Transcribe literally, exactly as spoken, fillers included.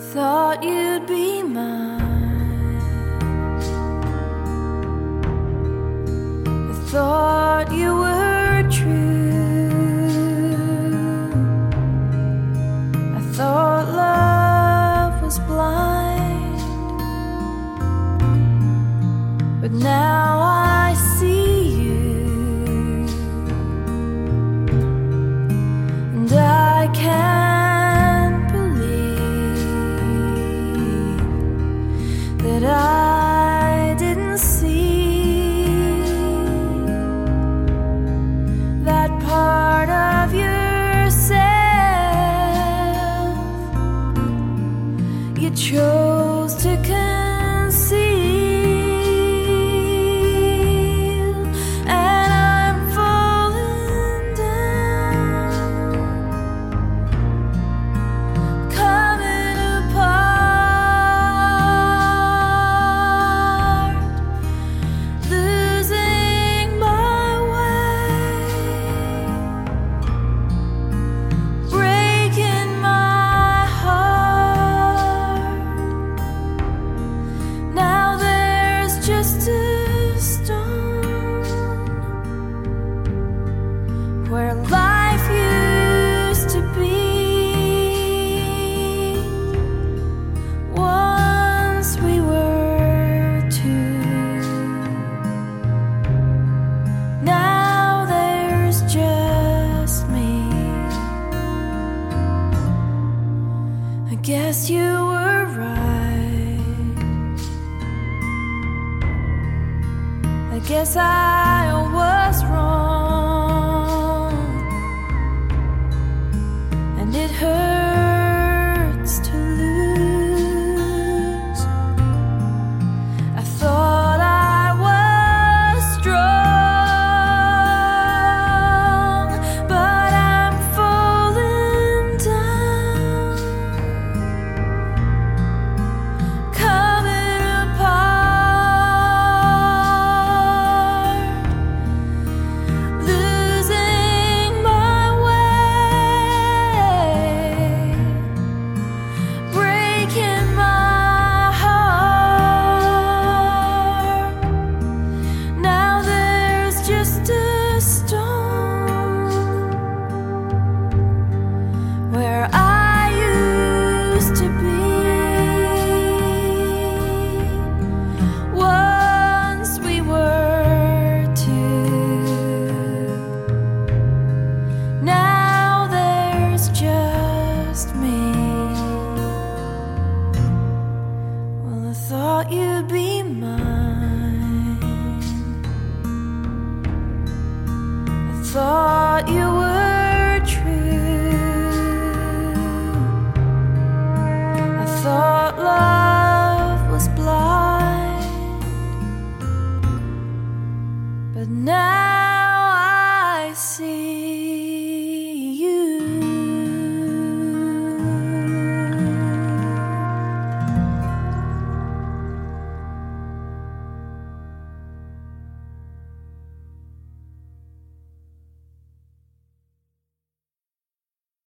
thought you'd be mine. I thought you were true. I thought love was blind, but now I see you, and I can't believe that I didn't see that part of yourself you chose to conceal. And I'm falling down, coming apart, losing my way, breaking my heart. Now there's just a stone where life used to be. Once we were two. Now there's just me. I guess you were right. I guess I